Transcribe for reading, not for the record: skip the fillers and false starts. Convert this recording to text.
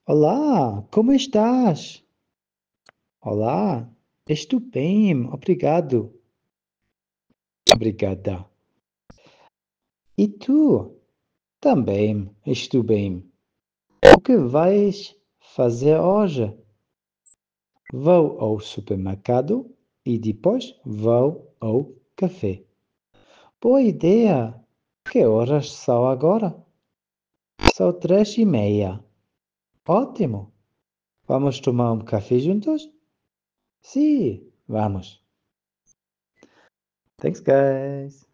Olá, como estás? Olá, estou bem, obrigado. Obrigada. E tu? Também estou bem. O que vais fazer hoje? Vou ao supermercado e depois vou ao café. Boa ideia! Que horas são agora? São 3:30. Ótimo! Vamos tomar um café juntos? Sim, vamos. Thanks, guys.